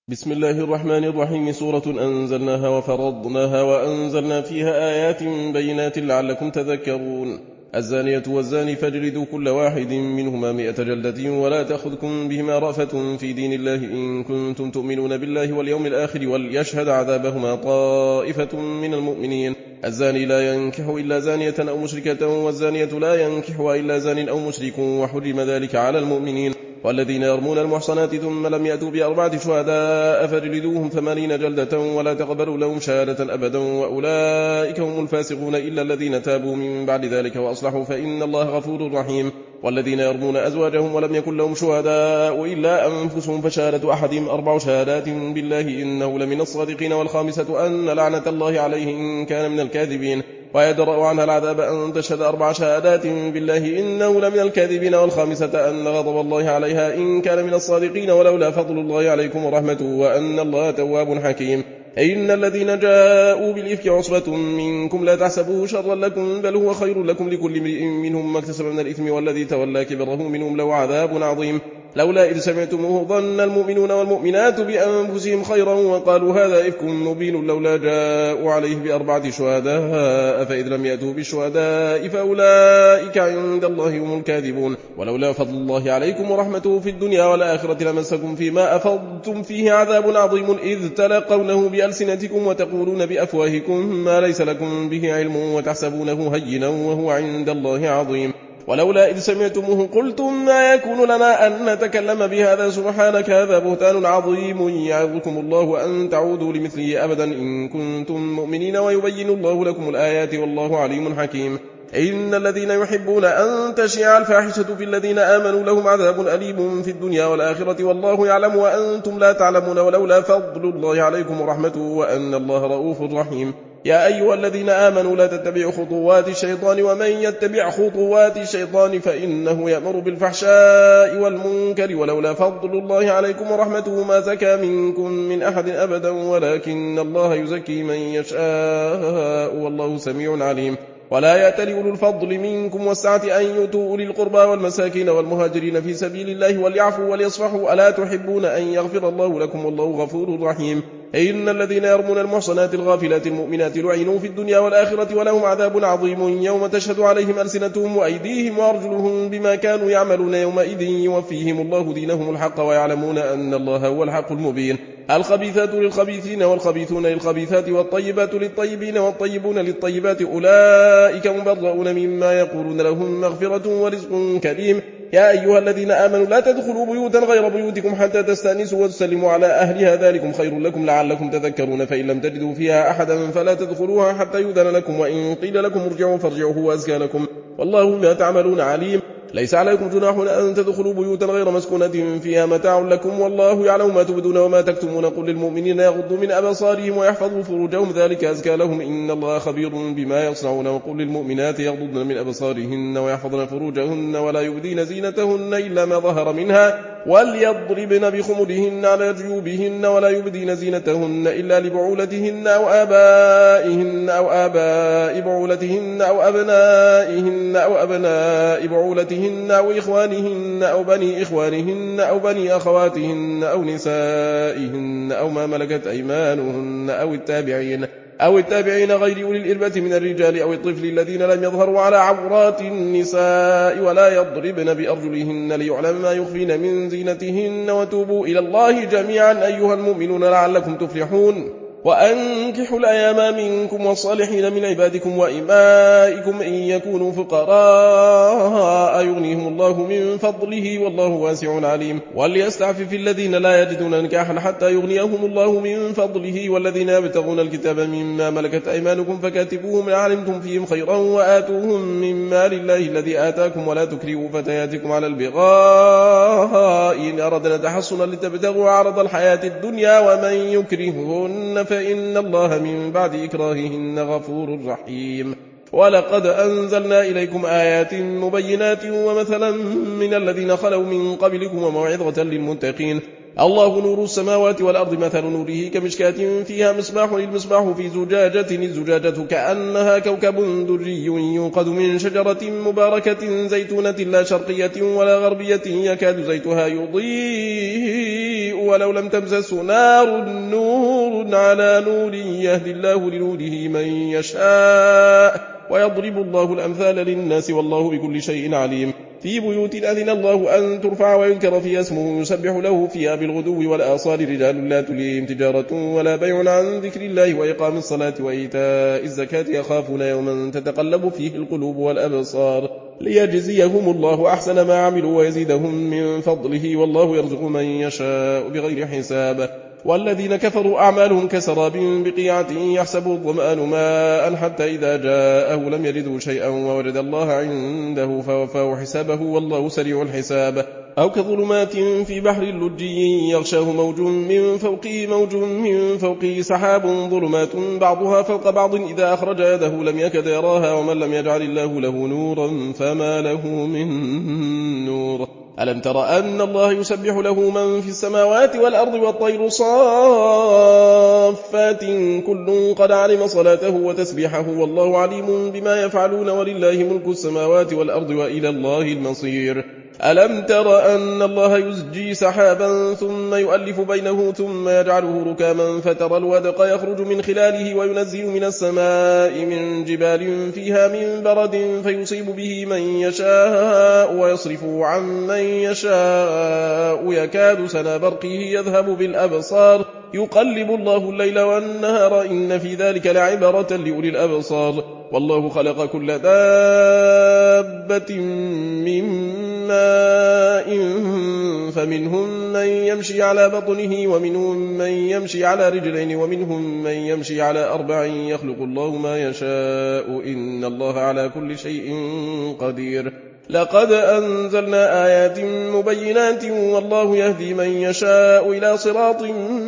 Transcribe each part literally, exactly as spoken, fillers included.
بسم الله الرحمن الرحيم. سورة أنزلناها وفرضناها وأنزلنا فيها آيات بينات لعلكم تذكرون. الزانية والزاني فاجلدوا كل واحد منهما مئة جلدة ولا تأخذكم بهما رأفة في دين الله إن كنتم تؤمنون بالله واليوم الآخر وليشهد عذابهما طائفة من المؤمنين. الزاني لا ينكح إلا زانية أو مشركة والزانية لا ينكحها إلا زان أو مشرك وحرم ذلك على المؤمنين. والذين يرمون المحصنات ثم لم يأتوا بأربعة شهداء فاجلدوهم ثمانين جلدة ولا تقبلوا لهم شهادة أبدا وأولئك هم الفاسقون إلا الذين تابوا من بعد ذلك وأصلحوا فإن الله غفور رحيم. والذين يرمون أزواجهم ولم يكن لهم شهداء إلا أنفسهم فشهادة أحدهم أربع شهادات بالله إنه لمن الصادقين. والخامسة أن لعنة الله عليه إن كان من الكاذبين ويدرأ عنها العذاب أن تشهد أربع شهادات بالله إنه لمن الكاذبين. والخامسة أن غضب الله عليها إن كان من الصادقين ولولا فضل الله عليكم ورحمته وأن الله تواب حكيم. إن الذين جاءوا بالإفك عصبة منكم لا تحسبوه شرا لكم بل هو خير لكم لكل امرئ منهم ما اكتسب من الإثم والذي تولى كبره منهم له عذاب عظيم. لولا إذ سمعتموه ظن المؤمنون والمؤمنات بأنفسهم خيرا وقالوا هذا إفك مبين لولا جاءوا عليه بأربعة شهداء فإذ لم يأتوا بالشهداء فأولئك عند الله هم الكاذبون. ولولا فضل الله عليكم ورحمته في الدنيا والآخرة لمسكم فيما أفضتم فيه عذاب عظيم إذ تلقونه بألسنتكم وتقولون بأفواهكم ما ليس لكم به علم وتحسبونه هينا وهو عند الله عظيم. ولولا إذ سمعتموه قلتم ما يكون لنا أن نتكلم بهذا سبحانك هذا بهتان عظيم يعظكم الله أن تعودوا لمثله أبدا إن كنتم مؤمنين ويبين الله لكم الآيات والله عليم حكيم. إن الذين يحبون أن تشيع الفاحشة في الذين آمنوا لهم عذاب أليم في الدنيا والآخرة والله يعلم وأنتم لا تعلمون. ولولا فضل الله عليكم ورحمته وأن الله رؤوف رحيم. يا أيها الذين آمنوا لا تتبعوا خطوات الشيطان ومن يتبع خطوات الشيطان فإنه يأمر بالفحشاء والمنكر. ولولا فضل الله عليكم ورحمته ما زكى منكم من أحد أبدا ولكن الله يزكي من يشاء والله سميع عليم. ولا يأتل أولو الفضل منكم والسعة أن يؤتوا أولي القربى والمساكين والمهاجرين في سبيل الله وليعفوا وليصفحوا ألا تحبون أن يغفر الله لكم والله غفور رحيم. إن الذين يرمون المحصنات الغافلات المؤمنات لعنوا في الدنيا والآخرة ولهم عذاب عظيم يوم تشهد عليهم ألسنتهم وأيديهم وأرجلهم بما كانوا يعملون يومئذ يوفيهم الله دينهم الحق ويعلمون أن الله هو الحق المبين. الخبيثات للخبيثين والخبيثون للخبيثات والطيبات للطيبين والطيبون للطيبات أولئك مبرؤون مما يقولون لهم مغفرة ورزق كريم. يا أيها الذين آمنوا لا تدخلوا بيوتا غير بيوتكم حتى تستأنسوا وتسلموا على أهلها ذلكم خير لكم لعلكم تذكرون. فإن لم تجدوا فيها أحدا فلا تدخلوها حتى يؤذن لكم وإن قيل لكم ارجعوا فارجعوا هو أزكى لكم والله بما تعملون عليم. ليس عليكم جناح أن تدخلوا بيوتا غير مسكونة فيها متاع لكم والله يعلم ما تبدون وما تكتمون. قل للمؤمنين يغضوا من أبصارهم ويحفظوا فروجهم ذلك أزكى لهم إن الله خبير بما يصنعون. وقل للمؤمنات يغضضن من أبصارهن ويحفظن فروجهن ولا يبدين زينتهن إلا ما ظهر منها وليضربن بخمرهن على جيوبهن ولا يبدين زينتهن إلا لبعولتهن أو آبائهن أو آباء بعولتهن أو أبنائهن أو أبناء بعولتهن أو إخوانهن أو بني إخوانهن أو بني أخواتهن أو نسائهن أو ما ملكت أيمانهن أو التابعين أو التابعين غير أولي الإربة من الرجال أو الطفل الذين لم يظهروا على عورات النساء ولا يضربن بأرجلهن ليعلم ما يخفين من زينتهن. وتوبوا إلى الله جميعا أيها المؤمنون لعلكم تفلحون. وأنكحوا الأيام منكم والصالحين من عبادكم وإمائكم إن يكونوا فقراء يغنيهم الله من فضله والله واسع عليم. وليستعفف الذين لا يجدون نكاحا حتى يغنيهم الله من فضله والذين يبتغون الكتاب مما ملكت أيمانكم فكاتبوهم إن علمتم فيهم خيرا وآتوهم من مال الله الذي آتاكم ولا تكرهوا فتياتكم على البغاء إن أردنا تحصنا لتبتغوا عرض الحياة الدنيا ومن يكرههن فإن الله من بعد إكراههن غفور رحيم. ولقد أنزلنا إليكم آيات مبينات ومثلا من الذين خلوا من قبلكم وموعظة للمتقين. الله نور السماوات والأرض مثل نوره كمشكاة فيها مصباح المصباح في زجاجة الزجاجة كأنها كوكب دري يوقد من شجرة مباركة زيتونة لا شرقية ولا غربية يكاد زيتها يضيء ولو لم تمسسه نار نور على نور يهدي الله لنوره من يشاء ويضرب الله الأمثال للناس والله بكل شيء عليم. في بيوت أذن الله أن ترفع ويذكر فيها اسمه يسبح له فيها بالغدو والآصال رجال لا تلهيهم تجارة ولا بيع عن ذكر الله وإقام الصلاة وإيتاء الزكاة يخافون يوما تتقلب فيه القلوب والأبصار ليجزيهم الله أحسن ما عملوا ويزيدهم من فضله والله يرزق من يشاء بغير حساب. والذين كفروا أعمالهم كسراب بقيعة يحسبه الظمآن ماء حتى إذا جاءه لم يجده شيئا ووجد الله عنده فوفاه حسابه والله سريع الحساب. أو كظلمات في بحر لجي يغشاه موج من فوقه موج من فوقه سحاب ظلمات بعضها فوق بعض إذا أخرج يده لم يكد يراها ومن لم يجعل الله له نورا فما له من نور. ألم تر أن الله يسبح له من في السماوات والأرض والطير صافات كل قد علم صلاته وتسبيحه والله عليم بما يفعلون ولله ملك السماوات والأرض وإلى الله المصير. ألم تر أن الله يزجي سحابا ثم يؤلف بينه ثم يجعله ركاما فترى الودق يخرج من خلاله وينزل من السماء من جبال فيها من برد فيصيب به من يشاء ويصرفه عن من يشاء يكاد سنا برقه يذهب بالأبصار يقلب الله الليل والنهار إن في ذلك لعبرة لأولي الأبصار. والله خلق كل دابة من ماء فمنهم من يمشي على بطنه ومنهم من يمشي على رجلين ومنهم من يمشي على أربع يخلق الله ما يشاء إن الله على كل شيء قدير. لقد أنزلنا آيات مبينات والله يهدي من يشاء إلى صراط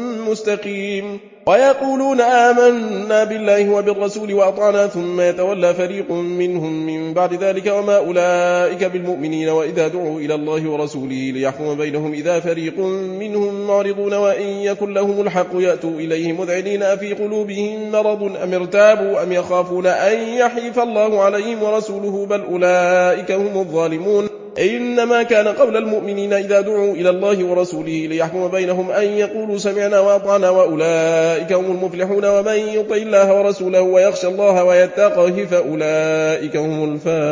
مستقيم. ويقولون آمنا بالله وبالرسول وأطعنا ثم يتولى فريق منهم من بعد ذلك وما أولئك بالمؤمنين وإذا دعوا إلى الله ورسوله ليحكم بينهم إذا فريق منهم معرضون وإن يكن لهم الحق يأتوا إليه مذعنين في قلوبهم مرض أم ارتابوا أم يخافون أن يحيف الله عليهم ورسوله بل أولئك هم الظالمون. إنما كان قول المؤمنين إذا دعوا إلى الله ورسوله ليحكم بينهم أن يقولوا سمعنا وأطعنا وأولئك هم المفلحون ومن يطع الله ورسوله ويخشى الله ويتقه فأولئك هم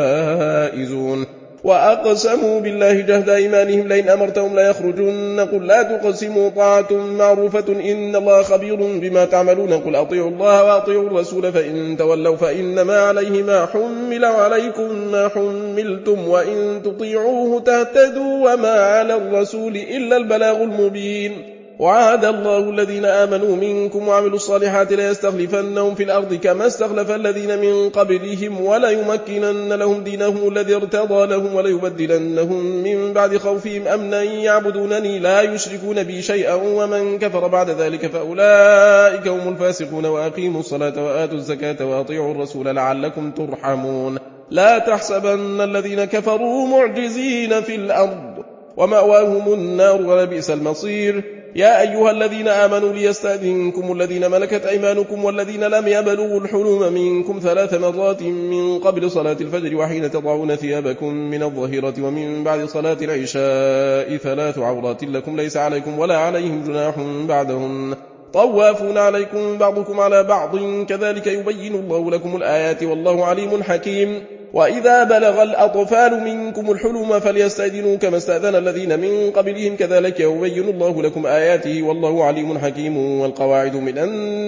الفائزون. وأقسموا بالله جهد أيمانهم لئن أمرتهم لا يخرجون قل لا تقسموا طاعة معروفة إن الله خبير بما تعملون قل أطيعوا الله وأطيعوا الرسول فإن تولوا فإنما عليه ما حمل وعليكم ما حملتم وإن تطيعوه تهتدوا وما على الرسول إلا البلاغ المبين. وعاد الله الذين آمنوا منكم وعملوا الصالحات ليستخلفنهم في الأرض كما استخلف الذين من قبلهم وليمكنن لهم دينهم الذي ارتضى لهم وليبدلنهم من بعد خوفهم أمنا يعبدونني لا يشركون بي شيئا ومن كفر بعد ذلك فأولئك هم الفاسقون. وأقيموا الصلاة وآتوا الزكاة وأطيعوا الرسول لعلكم ترحمون. لا تحسبن الذين كفروا معجزين في الأرض ومأواهم النار ولبئس المصير. يا أيها الذين آمنوا ليستأذنكم الذين ملكت أيمانكم والذين لم يبلغوا الحلم منكم ثلاث مرات من قبل صلاة الفجر وحين تضعون ثيابكم من الظهيرة ومن بعد صلاة العشاء ثلاث عورات لكم ليس عليكم ولا عليهم جناح بعدهن طوافون عليكم بعضكم على بعض كذلك يبين الله لكم الآيات والله عليم حكيم. وإذا بلغ الأطفال منكم الحلم فليستأذنوا كما استأذن الذين من قبلهم كذلك يبين الله لكم آياته والله عليم حكيم. والقواعد من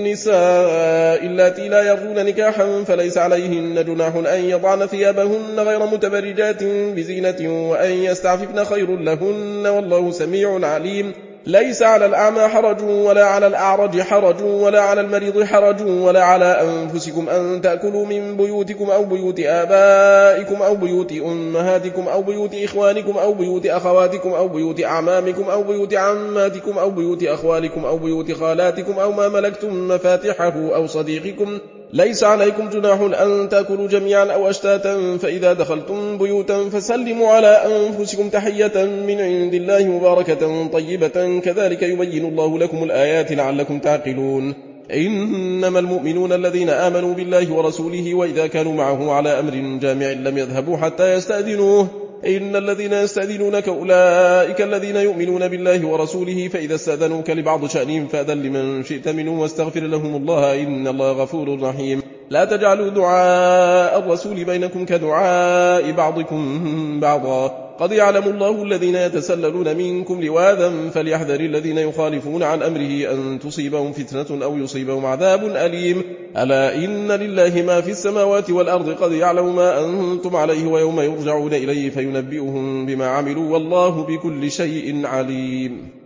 النساء اللاتي لا يرجون نكاحا فليس عليهن جناح أن يضعن ثيابهن غير متبرجات بزينة وأن يستعففن خير لهن والله سميع عليم. ليس على الأعمى حرج ولا على الأعرج حرج ولا على المريض حرج ولا على أنفسكم أن تأكلوا من بيوتكم أو بيوت آبائكم أو بيوت أمهاتكم أو بيوت إخوانكم أو بيوت أخواتكم أو بيوت أعمامكم أو بيوت عماتكم أو بيوت أخوالكم أو بيوت خالاتكم أو ما ملكتم مفاتحه أو صديقكم. ليس عليكم جناح أن تأكلوا جميعا أو أشتاتا فإذا دخلتم بيوتا فسلموا على أنفسكم تحية من عند الله مباركة طيبة كذلك يبين الله لكم الآيات لعلكم تعقلون. إنما المؤمنون الذين آمنوا بالله ورسوله وإذا كانوا معه على أمر جامع لم يذهبوا حتى يستأذنوه إن الذين يستأذنونك أولئك الذين يؤمنون بالله ورسوله فإذا استأذنوك لبعض شأنهم فأذن لمن شئت منهم واستغفر لهم الله إن الله غفور رحيم. لا تجعلوا دعاء الرسول بينكم كدعاء بعضكم بعضا قد يعلم الله الذين يتسللون منكم لواذا فليحذر الذين يخالفون عن أمره أن تصيبهم فتنة أو يصيبهم عذاب أليم. ألا إن لله ما في السماوات والأرض قد يعلم ما أنتم عليه ويوم يرجعون إليه فينبئهم بما عملوا والله بكل شيء عليم.